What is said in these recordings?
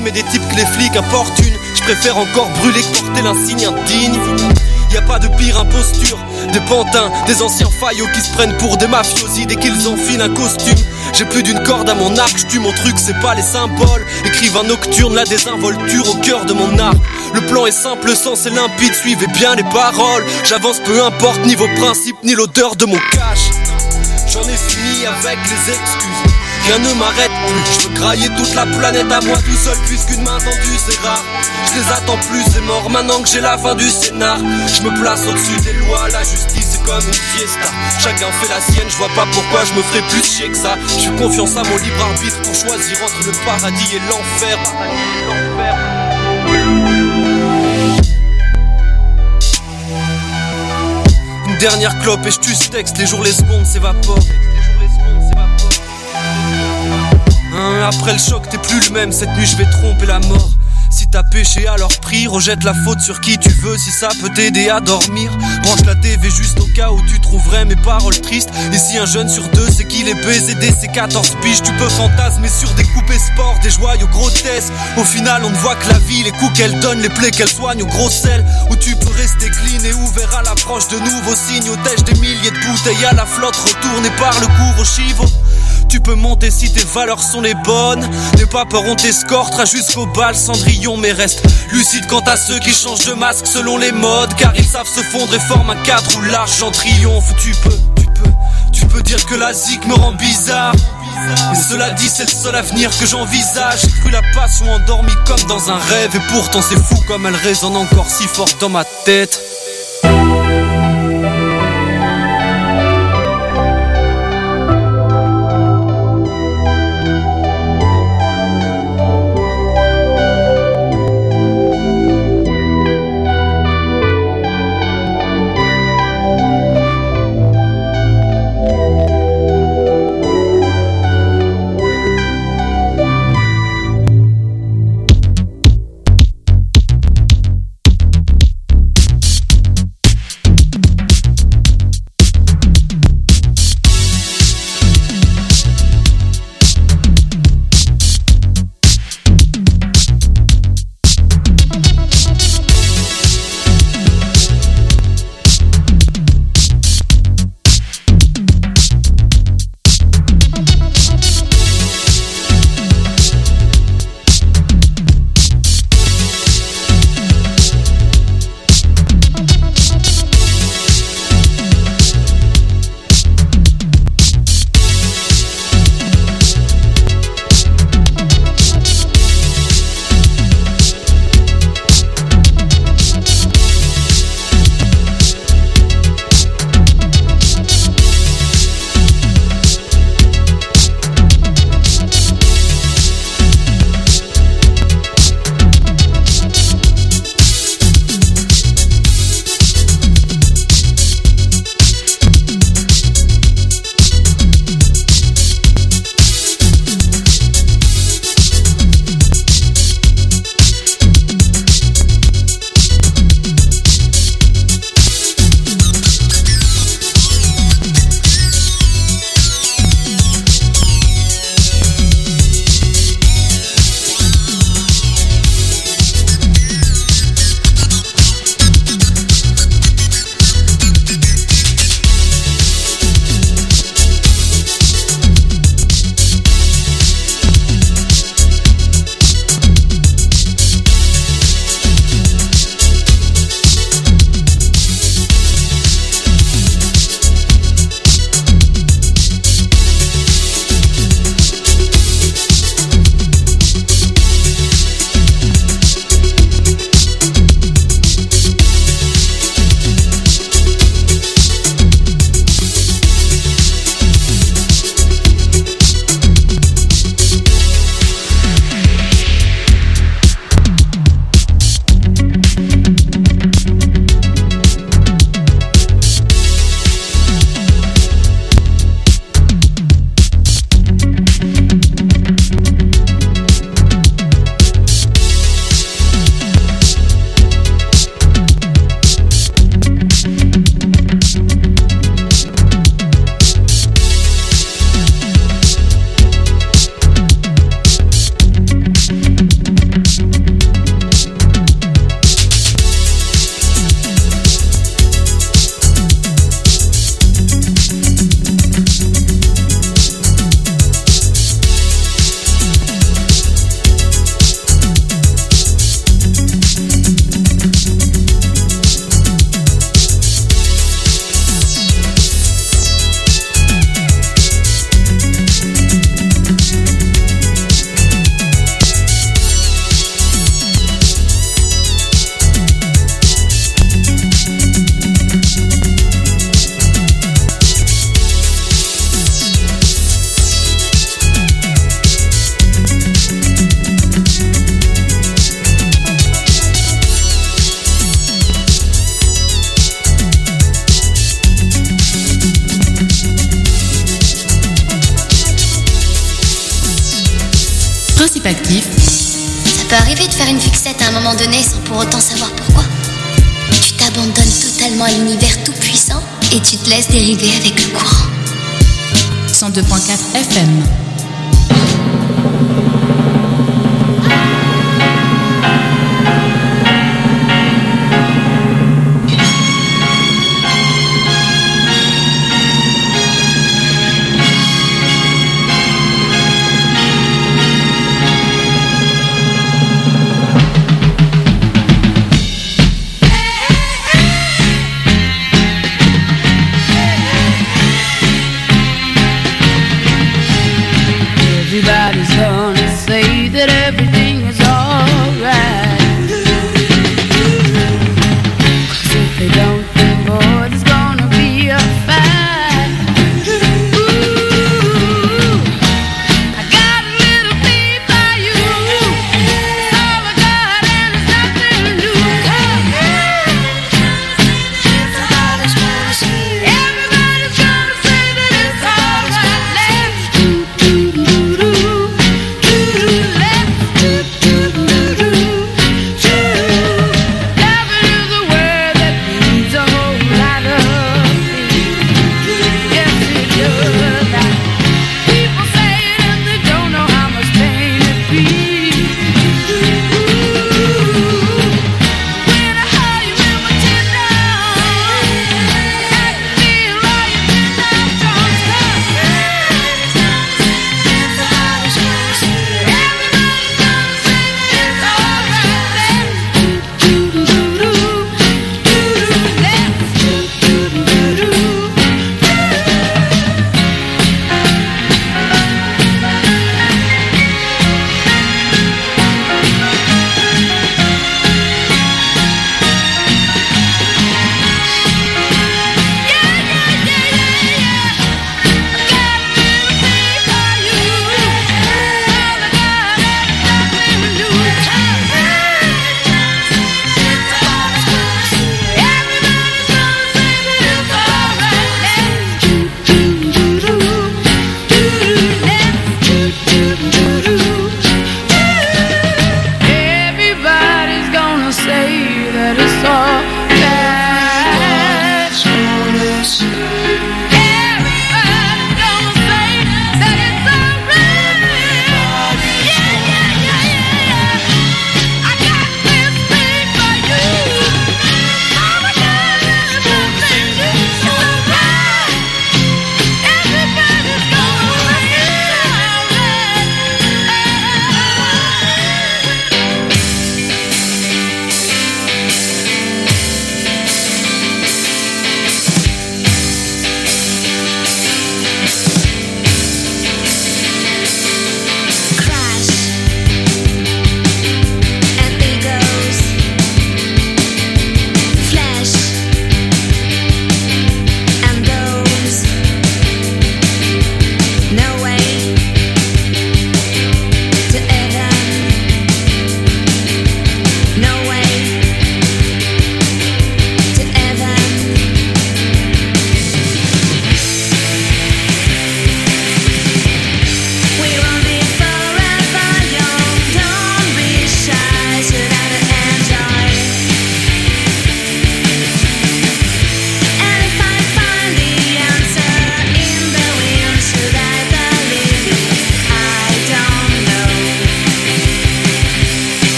crime et des types que les flics importunent. Je préfère encore brûler que porter l'insigne indigne. Y a pas de pire imposture, des pantins, des anciens faillots qui se prennent pour des mafiosi dès qu'ils enfilent un costume. J'ai plus d'une corde à mon arc, j'tue mon truc, c'est pas les symboles. Écrivain nocturne, la désinvolture au cœur de mon arc. Le plan est simple, le sens est limpide, suivez bien les paroles. J'avance peu importe, ni vos principes, ni l'odeur de mon cash. J'en ai fini avec les excuses, rien ne m'arrête plus. Je veux grailler toute la planète à moi tout seul, puisqu'une main tendue c'est rare. Je les attends plus, c'est mort maintenant que j'ai la fin du scénar. Je me place au-dessus des lois, la justice est comme une fiesta. Chacun fait la sienne, je vois pas pourquoi je me ferais plus chier que ça. Je fais confiance à mon libre arbitre pour choisir entre le paradis et l'enfer. Une dernière clope et je tue ce texte, les jours les secondes s'évaporent. Après le choc t'es plus le même, cette nuit je vais tromper la mort. Si t'as péché alors prie, rejette la faute sur qui tu veux si ça peut t'aider à dormir. Branche la TV juste au cas où tu trouverais mes paroles tristes. Et si un jeune sur deux c'est qu'il est baisé dès ses 14 piges, tu peux fantasmer sur des coupés sport, des joyaux grotesques. Au final on ne voit que la vie, les coups qu'elle donne, les plaies qu'elle soigne au gros sel. Où tu peux rester clean et ouvert à l'approche de nouveaux signes. Au tèche des milliers de bouteilles à la flotte retournées par le cours au chivo. Tu peux monter si tes valeurs sont les bonnes. N'aie pas peur, on t'escortera jusqu'au bal Cendrillon, mais reste lucide quant à ceux qui changent de masque selon les modes. Car ils savent se fondre et forment un cadre où l'argent triomphe. Tu peux dire que la zik me rend bizarre, mais cela dit c'est le seul avenir que j'envisage. J'ai cru la passion endormie comme dans un rêve, et pourtant c'est fou comme elle résonne encore si fort dans ma tête. peut arriver de faire une fixette à un moment donné sans pour autant savoir pourquoi. Tu t'abandonnes totalement à l'univers tout puissant et tu te laisses dériver avec le courant. 102.4 FM.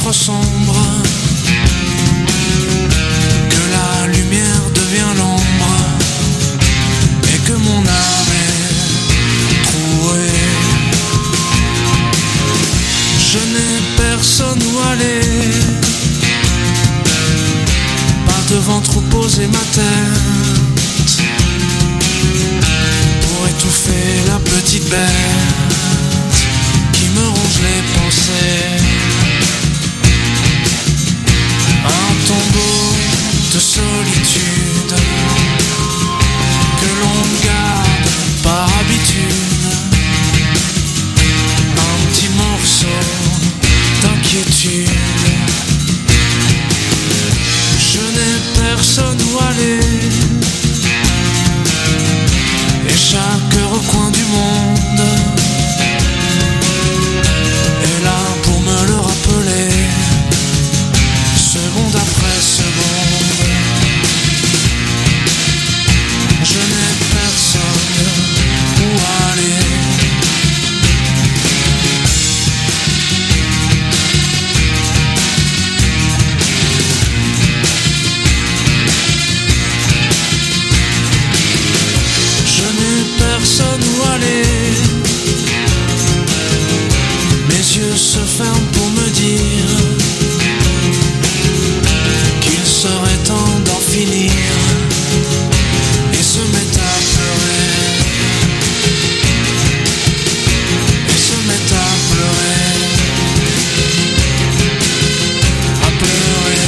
trop sombre, que la lumière devient l'ombre, et que mon âme est trouée. Je n'ai personne où aller, pas de ventre où poser ma tête, pour étouffer la petite bête qui me ronge les pensées. Un tombeau de solitude que l'on garde par habitude, un petit morceau d'inquiétude. Je n'ai personne où aller, et chaque recoin du monde est là pour me le rappeler, seconde après seconde. Je n'ai personne où aller. Personne où aller. Mes yeux se ferment pour me dire qu'il serait temps d'en finir, et se mettent à pleurer, et se mettent à pleurer, à pleurer.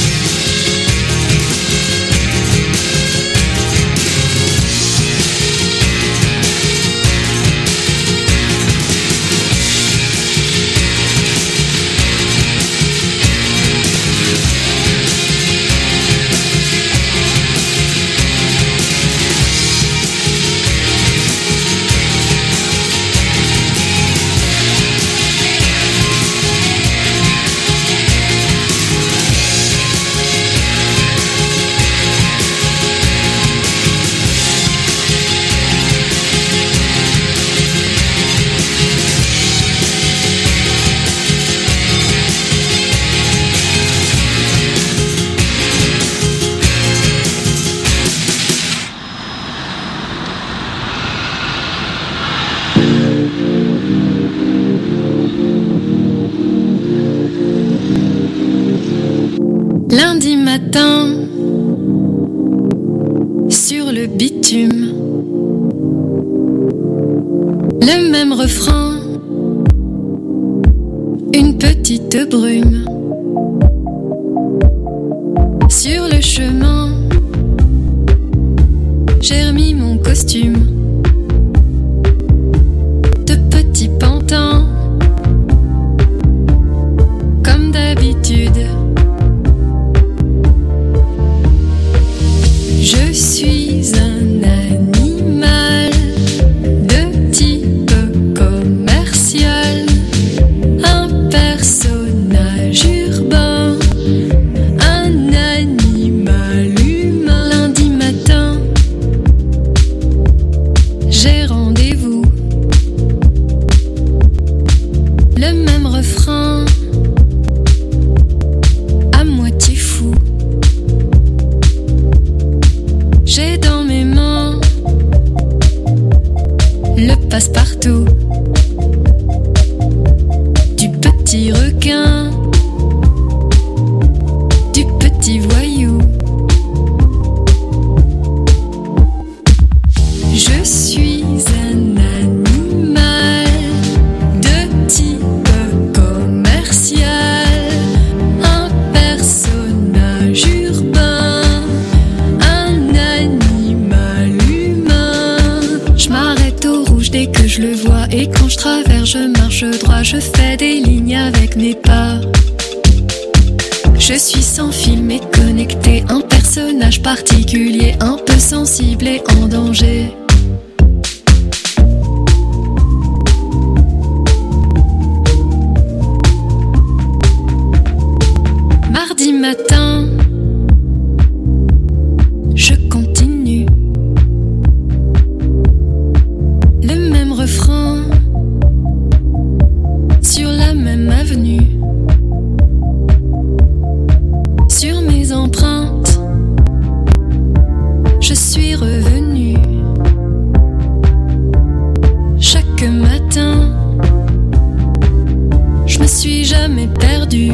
Lundi matin, sur le bitume, le même refrain, une petite brume. Sur le chemin, j'ai remis mon costume de petit pantin, comme d'habitude. Je suis un animal de type commercial, un personnage urbain, un animal humain. Lundi matin, j'ai rendez-vous, le même refrain, à moitié fou. J'ai dans mes mains le passe-partout du petit requin, du petit voyou. Je suis un animal de type commercial, un personnage urbain, un animal humain. Je m'arrête au rouge dès que je le vois, et quand je traverse, je marche droit, je fais des lignes avec mes pas. Je suis sans fil mais connecté, un personnage particulier, un peu sensible et en danger. Mardi matin, je continue, le même refrain, sur la même avenue. perdu.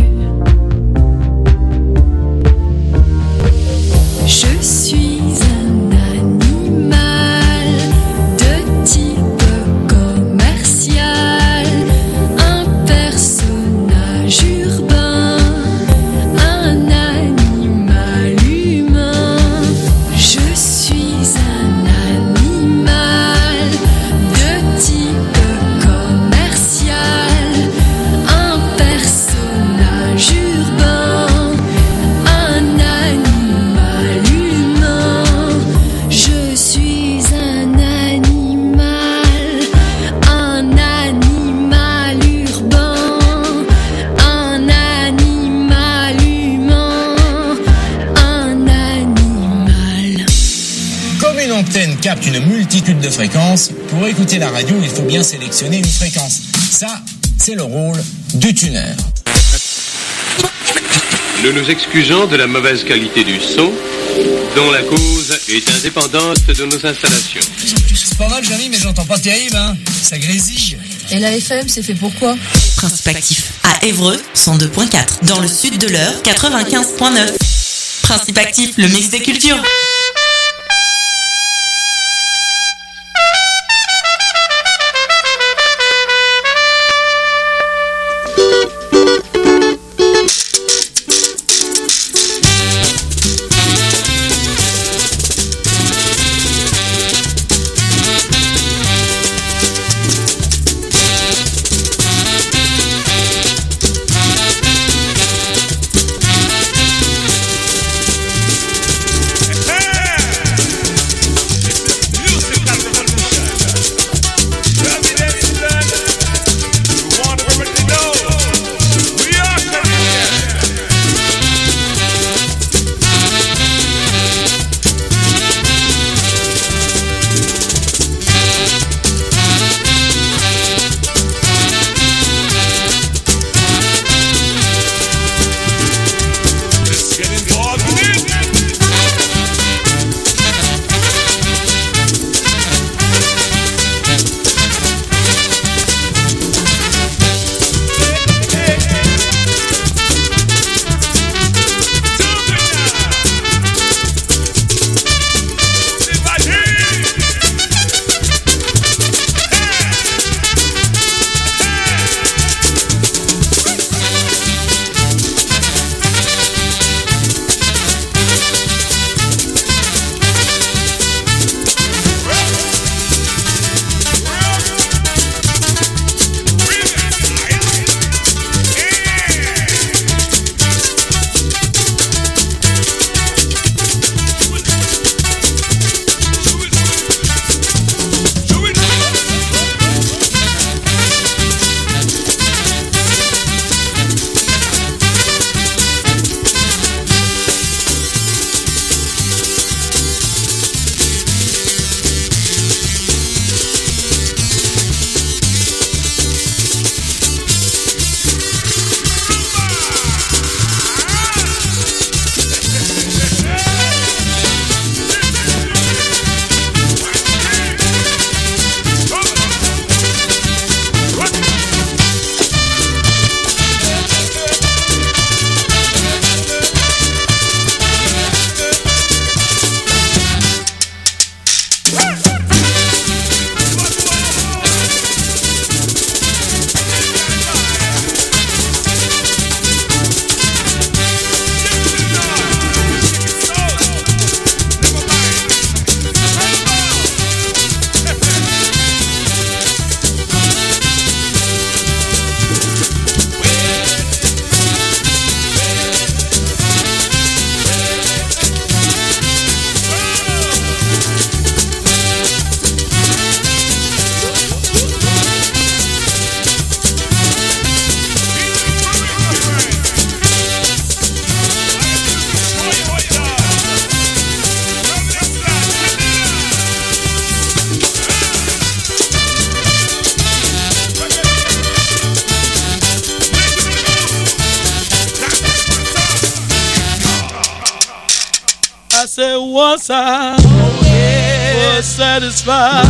Je suis un animal de type commercial, un personnage urbain, un animal humain. Je suis un animal de type commercial, un personnage urbain, un animal humain. Je suis un animal urbain, un animal humain, un animal. Comme une antenne capte une multitude de fréquences, pour écouter la radio, il faut bien sélectionner une fréquence. Ça, c'est le rôle du tuner. Nous nous excusons de la mauvaise qualité du son, dont la cause est indépendante de nos installations. C'est pas mal, Jamy, mais j'entends pas terrible, hein. Ça grésille. Et la FM, c'est fait pour quoi? Principe actif. À Évreux, 102.4. Dans le sud de l'Eure, 95.9. Principe actif, le mix des cultures. said once I was satisfied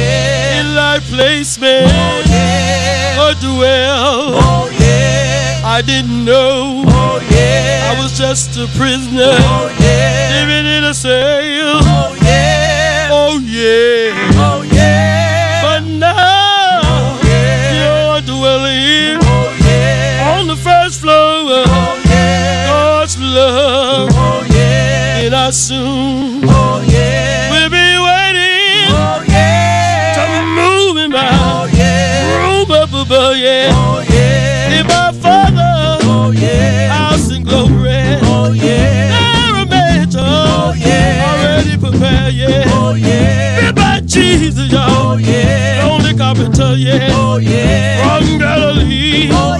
in thy placement. Oh, dwell. I I didn't know. Oh yeah. I was just a prisoner. Oh yeah. Living in a cell. Oh yeah. Oh yeah. Oh yeah. But now you're dwelling on the first floor. Oh yeah. God's love. Oh yeah. And I soon will be waiting to move in my room up above. In my Father's house in glory. There a mansion already prepared. Built by Jesus, y'all. Lonely carpenter, from Galilee. But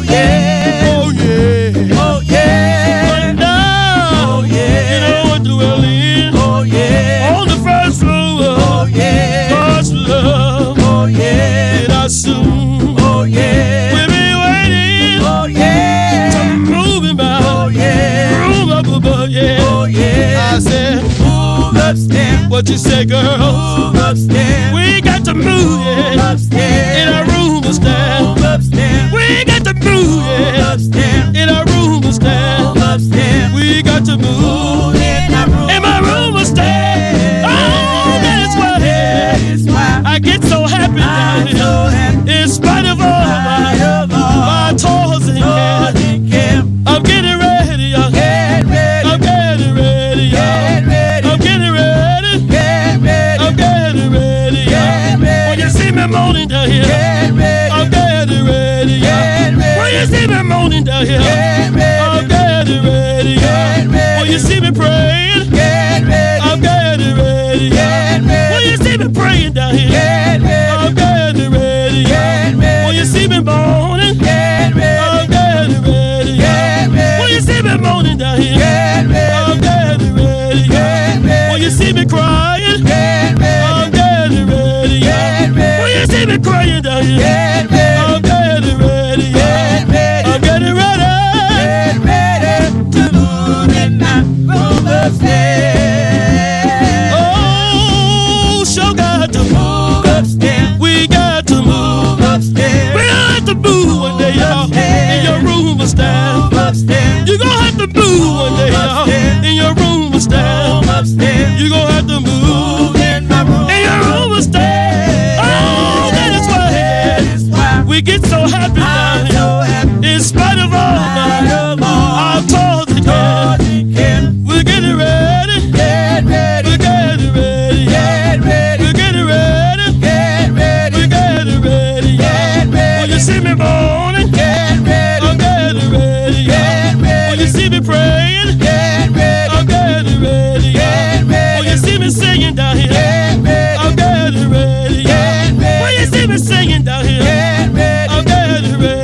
now you know what dwelling on the first floor. God's love. And I soon will be waiting to move in my room up above. I said, move upstairs. What you say, girl? Move upstairs. We got to move upstairs. In our room upstairs. Move upstairs. We got to move upstairs. In our room upstairs. Upstairs. We got to move in my room upstairs. Oh, that is why I get so happy down here. In spite of all my toils and care. I'm getting ready, y'all. I'm getting ready, I'm getting ready. I'm getting ready. When you see me moaning down here, I'm getting ready. When you see me moaning down here, I'm getting ready. When you see me praying, I'm getting ready. When you see me praying down here, I'm getting ready. When you see me moaning, I'm getting ready. When you see me moaning down here, I'm getting ready. When you see me crying, I'm getting ready. When you see me crying down here, I'm getting ready. I'm getting ready to move in my room upstairs. Oh, so got to move upstairs. We got to move upstairs. We got to move one day, y'all. In your room upstairs. You gon' have to move one day, y'all. In your room upstairs. You gon' have to move in my room. In your room upstairs. Oh, that is why we get so happy down here. In spite of all our toils and care. We're getting ready. We're getting ready. We're getting ready. We're getting ready. When you see me moaning, I'm getting ready. When you see me praying, I'm getting ready. When you see me singing down here, I'm getting ready. When you see me singing down here, I'm getting ready.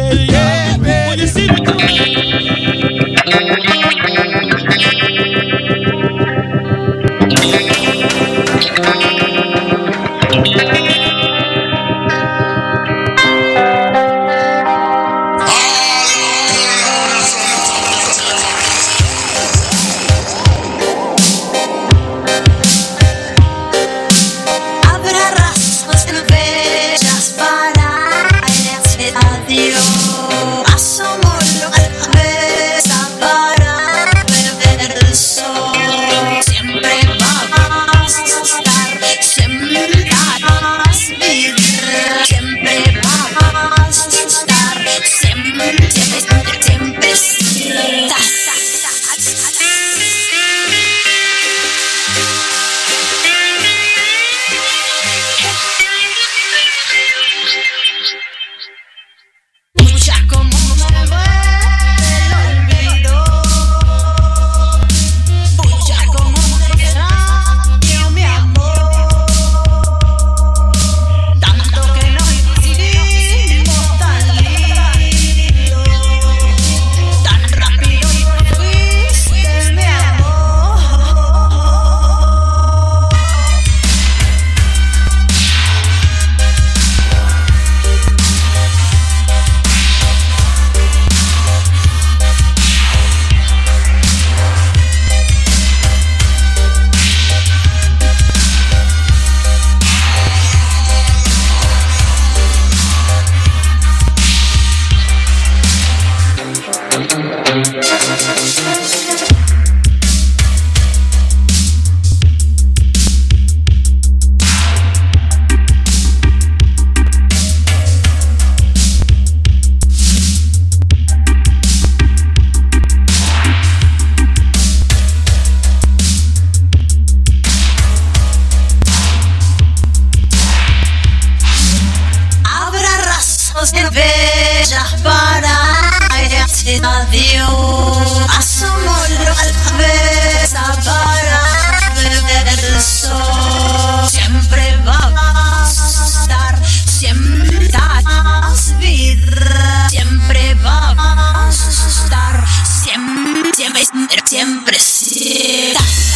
siempre sí.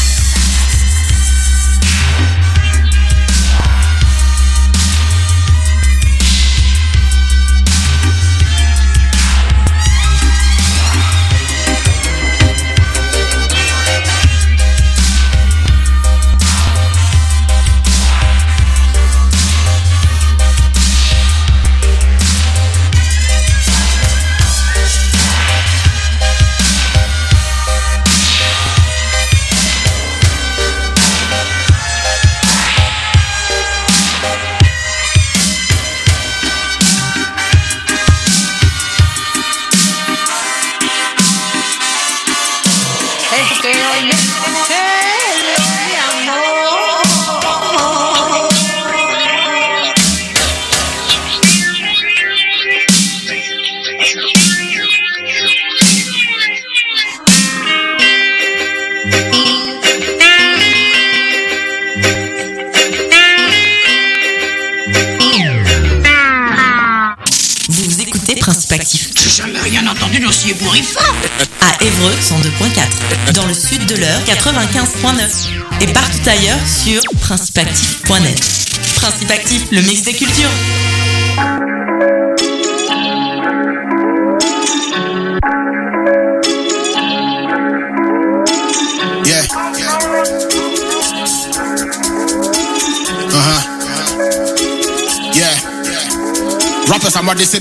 J'ai jamais rien entendu d'aussi ébouriffant. À Évreux 102.4, dans le sud de l'heure 95.9 et partout ailleurs sur principeactif.net. Principe Actif, le mix des cultures. Yeah. Yeah. Rappers, I'm